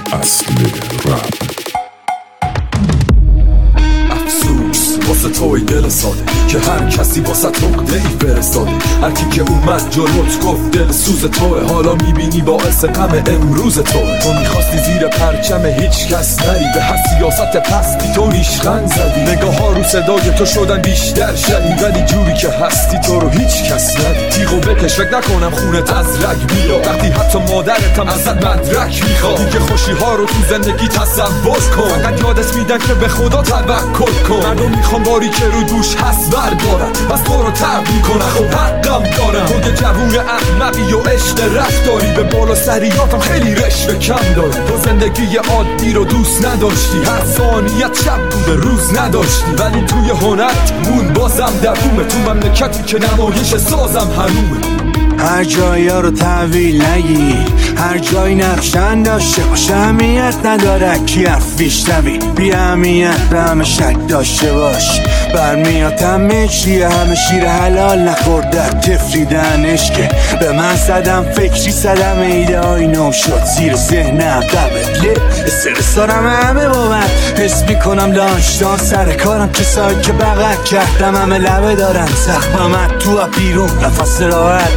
اصل رپ. واسه توی دل ساده که هر کسی واسه نقطه ای فرستاده. هر کی که اومد جلوت گفت دل سوز توه، حالا میبینی باعث غم امروز توه. تو میخواستی زیر پرچم هیچ کس نری، به هر سیاست پستی تو ریشخند زدی. نگاه ها رو صدای تو شدن بیشتر شدی، ولی جوری که هستی تو رو هیچ کس ندید. تیغو بکش فکر نکنم خونت از رگ بیاد، وقتی حتی مادرتم ازت مدرک میخواد. دیگه خوشی ها رو تو زندگی تصور کن، فقط یادت میدن که به خدا توکل کن. مردم میخوام باری که رو دوش هست بردارم، بس تو رو ترد میکنه خب حقم دارم. تو که جوون احمقی و عشق رفتاری، به بالا سریاتم خیلی رشوه کم داری. تو زندگی عادی رو دوست نداشتی، هر ثانیت شب بوده روز نداشتی، ولی توی هنرت مون بازم دوومه. تو مملکتی که نمایش سازم حرومه. هر جایی ها رو تحویل نگی، هر جایی نقشن داشته باشه اهمیت نداره کی حرف بیشتوی. بی اهمیت به همه شک داشته باش، برمیاد همه چیه همه شیر حلال نخورده تفریدنش. که به من زدم فکری صدم ایده های نو شد زیر ذهنم قبله. استرس دارم همه با من حس میکنم داشتان سر کارم، کسایی که بغل کردم همه لبه دارن زخمم تو بیرون نفس راحت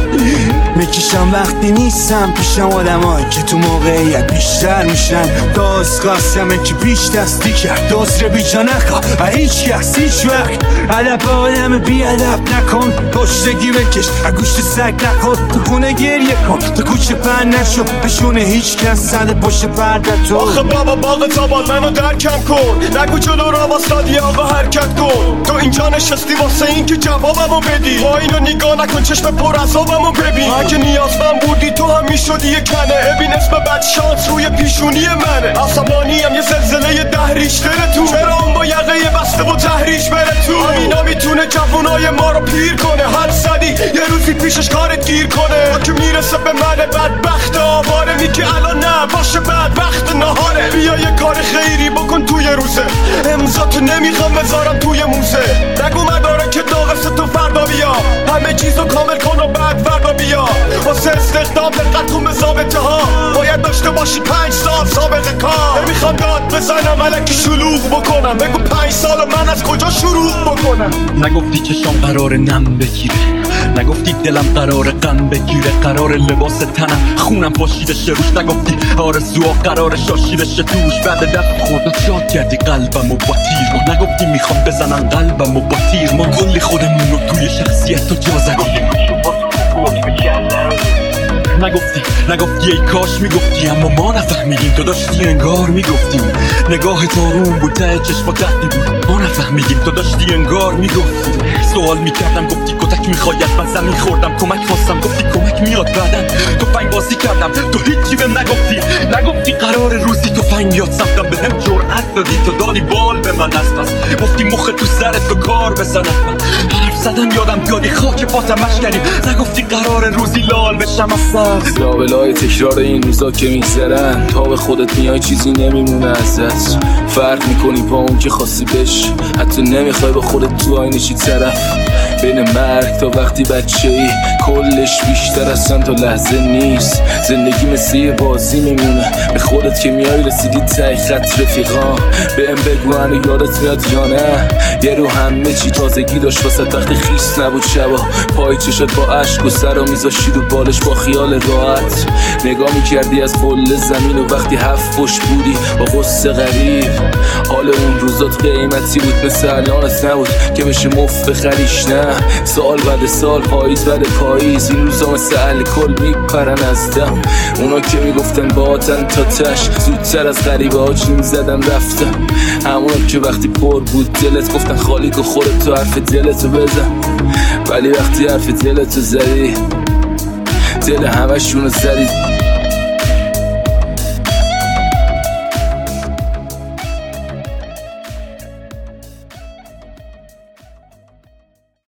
میکشم وقتی نیستم پیشم. آدمایی که تو موقعیت بیشتر میشن، داز قاسمه که بیش دستی کرد داز رو بیجا نخوا و هیچ کس هیچ وقت علب آدم بی علب نکن. پشتگی بکش گوشت سگ نخور، تو خونه گریه کن تو کوچه پن نشو بشونه هیچ کس زده پشت پرده تو. آخه بابا باغ تابال منو درکم کن، نگو جلو را واسادی آقا حرکت کن. تو اینجا نشستی واسه این که جوابمو بدی، با اینو نگاه نکن چشم پر عذابمو ببین. اگه نیازمند بودی تو هم میشدی یه کنه، ببین اسم بد شانس روی پیشونی منه. عصبانیم یه زلزله 10 ریشتره تو، چرا اون با یقه بسته و تحریش بره تو. همینا میتونه جوونای ما رو پیر کنه، هر صدی یه روزی پیشش کارت گیر کنه. که میرسه به من بدبخت آواره، میگه الان نه باشه بدبخت نهاره. بیا یه کار خیری بکن توی روزه، امضاتو نمیخوام بذارم توی موزه. نگو مداره که داغست تو فردا بیا، همه چیزو کامل کن و بعد فردا بیا. واسه استخدام دقت کن به ضابطه ها، باید داشته باشی 5 سال سابقه کار. نمیخوام داد بزنم الکی شلوغ بکنم، بگو 5 سال من از کجا شروع بکنم. نگفتی چشام قرار نم بگیره، نگفتی دلم قرار غم بگیره، قرار لباس تنم خونم پاشیده شه روش. نگفتی آرزوها قرار شاشیده شه توش، بعد دفع خورده شاد کردی قلبم و با تیر. نگفتی میخوام بزنم قلبم و با تیر، ما کلی خودمون رو توی شخصیت تو جا زدیم. نگفتی ای کاش میگفتی، اما ما نفهمیدیم تو داشتی انگار میگفتیم. نگاه تارون بود ته چشما تحتی بود، ما نفهمیدیم تو داشتی انگار میگفتی. سوال میکردم گفتی کتک میخواید، من زمین خوردم کمک خواستم گفتی کمک میاد بعدن. تو فنگ بازی کردم تو هیچی بهم نگفتی قرار روزی تو فنگ یاد سمتم بهم جرأت دادی تو دادی بال به من از پس. گفتی مخ تو سرت به کار بزنم، حرف زدن یادم بیادی خاک پاتم اشکنی. نگفتی قرار روزی لال بشم از سر. لابلای تکرار این روزا که میگذرن، تا به خودت میای چیزی نمیمونه ازت. فرق میکنی با اون که خواستی بشی، حتی نمیخوای با خودت تو آینه چی طرف. بین مرگ تا وقتی بچه ای کلش بیشتر از چند تا لحظه نیست. زندگی مثل یه بازی میمونه، به خودت که میای رسیدی ته خط رفیقا. بهم بگو هنو یادت میاد یا نه، یه رو همه چی تازگی داشت واسه وقتی خیس نبود شبا. پای چشات با عشق و سر رو میذاشی رو بالش با خیال راحت. نگاه میکردی از کل زمین و وقتی 7 پشت بودی با غصه غریب. حال اون روزات قیمتی بود مثل الانت نبود که بشه مفت بخریش. نه سال بعد سال پاییز بعد پاییز این روزا مثل الکل میپرن از دم. اونا که میگفتن باهاتن تا تش، زودتر از غریبه ها جیم زدن رفتم. همونا که وقتی پر بود دلت گفتن خالی که خودت تو حرف دلتو بزن، ولی وقتی حرف دلتو زدی دل همه شونو زدی.